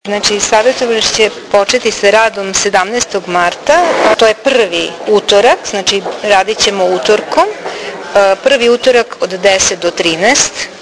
Znači, savjetovalište će početi sa radom 17. marta, to je prvi utorak, znači radit ćemo utorkom, prvi utorak od 10 do 13,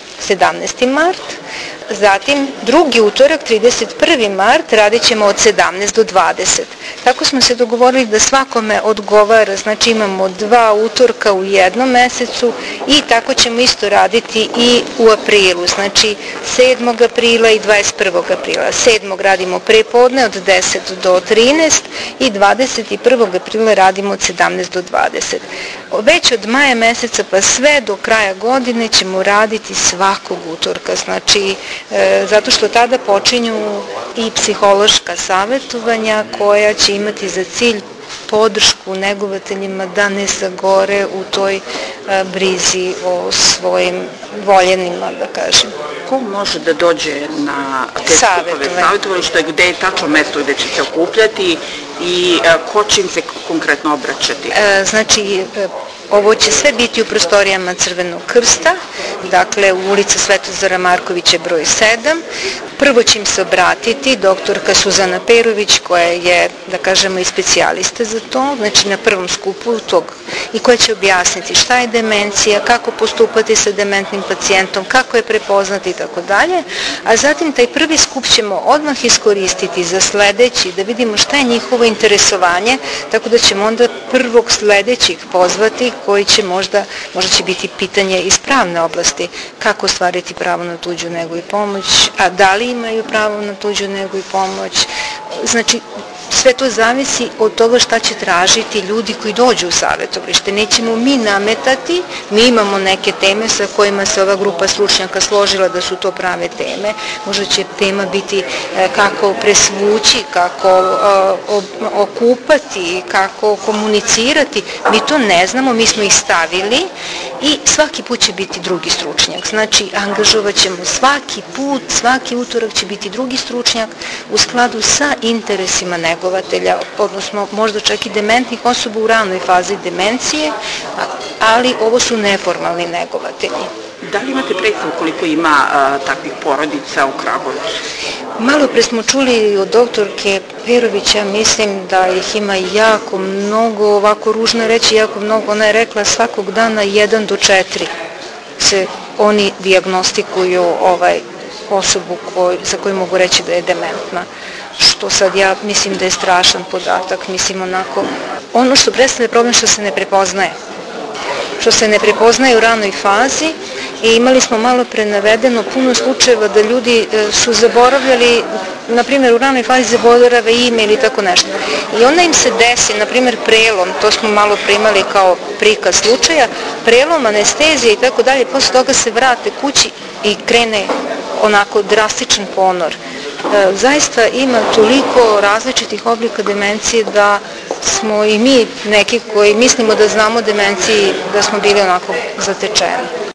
17. mart, zatim drugi utorak, 31. mart, radit ćemo od 17 do 20. Tako smo se dogovorili da svakome odgovara, znači imamo 2 utorka u jednom mesecu i tako ćemo isto raditi i u aprilu, znači 7. aprila i 21. aprila. 7. radimo prepodne od 10 do 13 i 21. aprila radimo od 17 do 20. Već od maja meseca pa sve do kraja godine ćemo raditi svakog utorka, znači zato što tada počinju i psihološka savjetovanja koja će imati za cilj podršku negovateljima da ne sagore u toj brizi o svojim voljenima, da kažem. Ko može da dođe na te skupove savjetovališta, gde je tačno mesto gde će se okupljati i ko će im se konkretno obraćati? Znači, ovo će sve biti u prostorijama Crvenog krsta, dakle u ulica Svetozara Markovića broj 7. Prvo će im se obratiti doktorka Suzana Perović, koja je, da kažemo, i specijalista za to, znači na prvom skupu tog, i koja će objasniti šta je demencija, kako postupati sa dementnim pacijentom, kako je prepoznati i tako dalje, a zatim taj prvi skup ćemo odmah iskoristiti za sledeći, da vidimo šta je njihovo interesovanje, tako da ćemo onda prvog sledećih pozvati, koji će možda će biti pitanje iz pravne oblasti, kako ostvariti pravo na tuđu negu i pomoć, a da li imaju pravo na tuđu negu i pomoć. Znači, sve to zavisi od toga šta će tražiti ljudi koji dođu u savjetovalište. Nećemo mi nametati, mi imamo neke teme sa kojima se ova grupa stručnjaka složila da su to prave teme. Možda će tema biti kako presvući, kako okupati, kako komunicirati. Mi to ne znamo, mi smo ih stavili i svaki put će biti drugi stručnjak. Znači, angažovat ćemo svaki put, svaki utorak će biti drugi stručnjak u skladu sa interesima negovatelja, odnosno možda čak i dementnih osoba u ranoj fazi demencije, ali ovo su neformalni negovatelji. Da li imate predstavu koliko ima takvih porodica u Kragujevcu? Malo pre smo čuli od doktorke Perovića, mislim da ih ima jako mnogo, ovako ružno reći jako mnogo, ona je rekla svakog dana 1 do 4 se oni dijagnostikuju osobu za koju mogu reći da je dementna. Što sad ja mislim da je strašan podatak, mislim onako, ono što predstavlja problem što se ne prepoznaje. Što se ne prepoznaje u ranoj fazi i imali smo malo pre navedeno puno slučajeva da ljudi su zaboravljali, na primjer u ranoj fazi zaborave ime ili tako nešto. I onda im se desi, na primjer prelom, to smo malo pre imali kao prikaz slučaja, prelom, anestezija i tako dalje, posle toga se vrate kući i krene onako drastičan ponor. Zaista ima toliko različitih oblika demencije da smo i mi neki koji mislimo da znamo demenciji, da smo bili onako zatečeni.